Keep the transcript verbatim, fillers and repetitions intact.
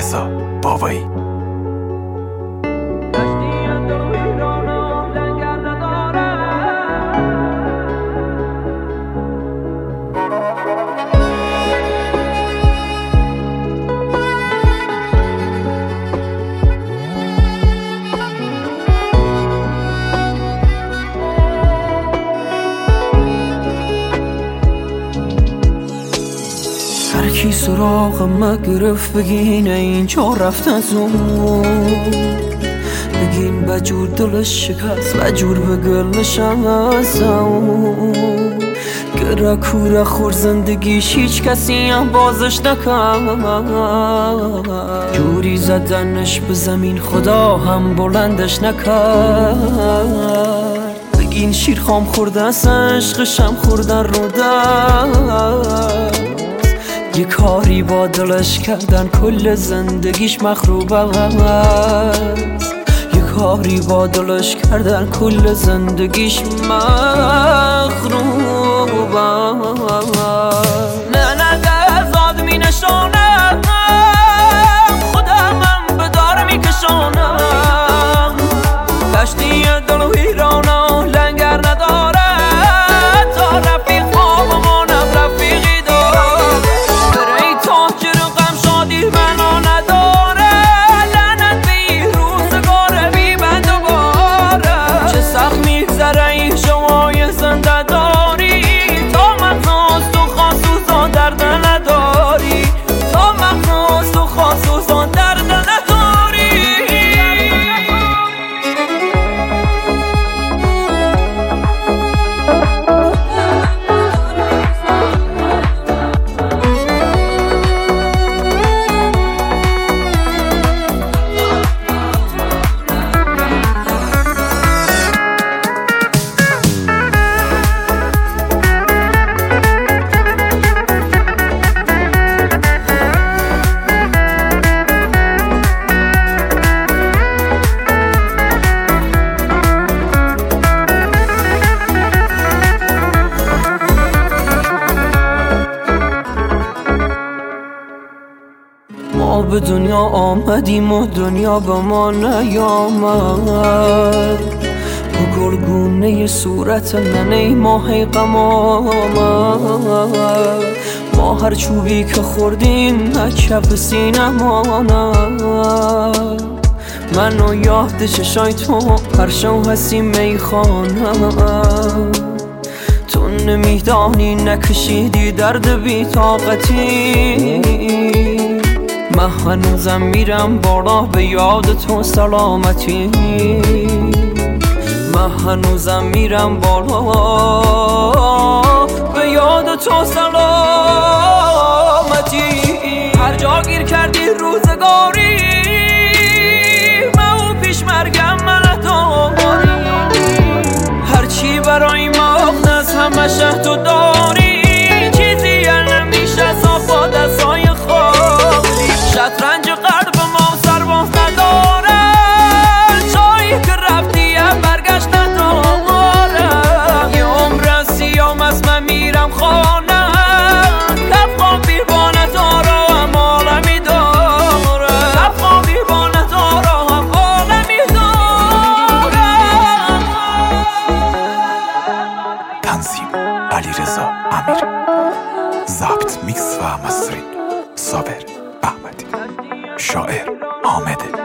علیرضا بابایی. هرکی سراغ ما گرفت بگین اینجا رفت از اون، بگین بجور دلش شکست بجور به گلش از اون، گره کوره خور زندگیش هیچ کسی هم بازش نکرد، جوری زدنش به زمین خدا هم بلندش نکرد، بگین شیر خام خورده از عشقشم خوردن رو دست، یه کاری با دلش کردن کل زندگیش مخروب است، یه کاری با دلش کردن کل زندگیش مخروب است. نه نه دزاد می نشانم خودم هم به دار می کشانم، کشتی دل و ویرانم لنگر نداره تا رفیق آمانم رفیقی دار، منو نداره لعنت بی روزگاره بی بند و باره، چه سخت میگذره این شمای زنده داری، تا مغناز تو خاصوزان درد نداری، تا مغناز تو خاصوزان درد نداری. ما به دنیا آمدیم و دنیا به ما نیامد، با گلگونه صورت ننه ماه غم آمد، ما هر چوبی که خوردیم کف سینه ماند، منو یاد چشای تو هر شو هستیم میخانم، تو نمیدانی نکشیدی درد بی طاقتی، من هنوزم میرم بالا به یاد تو سلامتی، من هنوزم میرم بالا به یاد تو سلامتی، هر جا گیر کردی روزگاری من پیش مرگم من داری، هرچی برای مغنز همه شه تو داری، چیزی نمیشه صافا دستای خالی، شطرنج قلب ما سرباز نداره، جایی که رفتی هم برگشت نداره، یه عمر از سیام از من میرم خانه، لبخان بیربانه داره هم عالمی داره، لبخان بیربانه داره هم عالمی داره. تنظیم علیرضا امیر، ضبط میکس و مسترینگ صابر احمدی، شاعر حامد